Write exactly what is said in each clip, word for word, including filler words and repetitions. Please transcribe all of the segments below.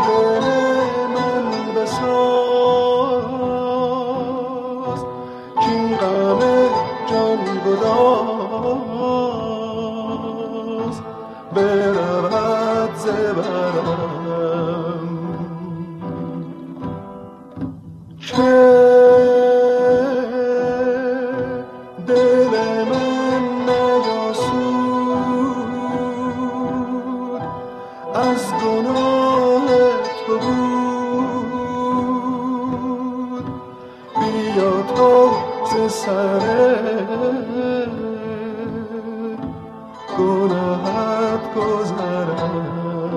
دل من بساز کین غم جان گداز برود ز برم که دل من نیاسود از گناه تو بود بیا تو ز سر گناهت گذرم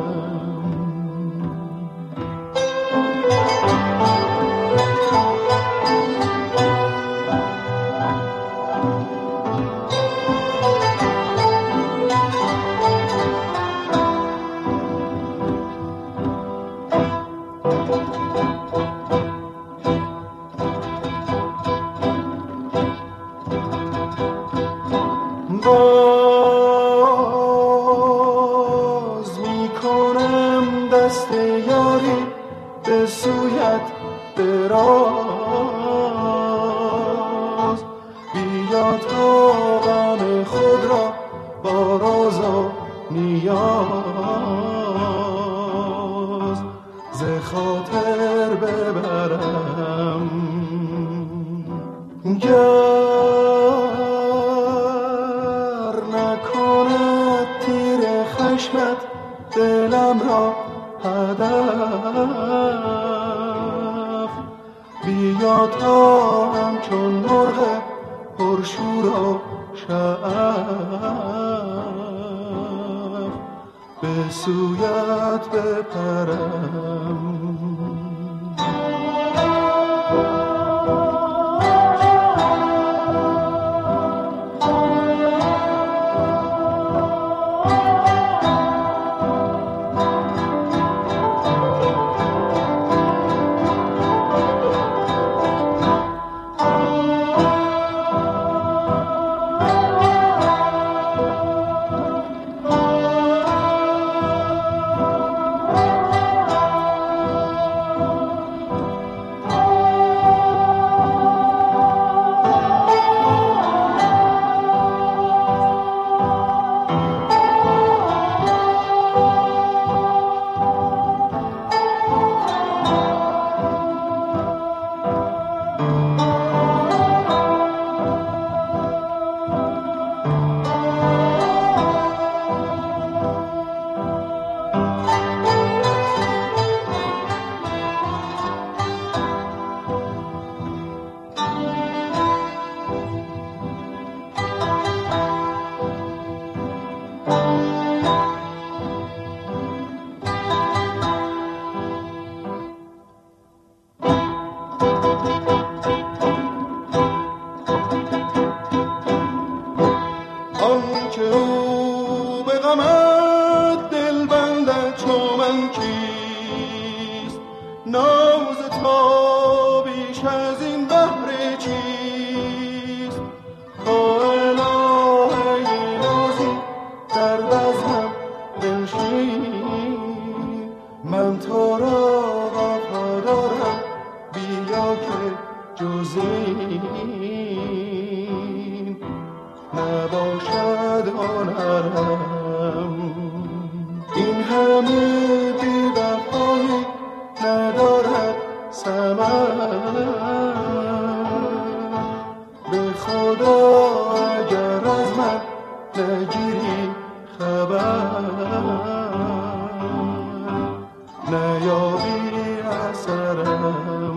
باز می کنم دست یاری به سویت دراز بیا تا غم خود را با راز و نیاز ز خاطر ببرم خشمت دلم را هدف بیا تا همچون مرغ پرشور و شعف به سویت بپرم ناز تا بیش از این بحر چیست تا الهه نازی در بزمم بنشین من تو را وفا دارم بیا که جز این نباشد هنرم این همه بی‌وفایی ندارد ثمر به خدا اگر از من نگیری خبر نیابی اثرم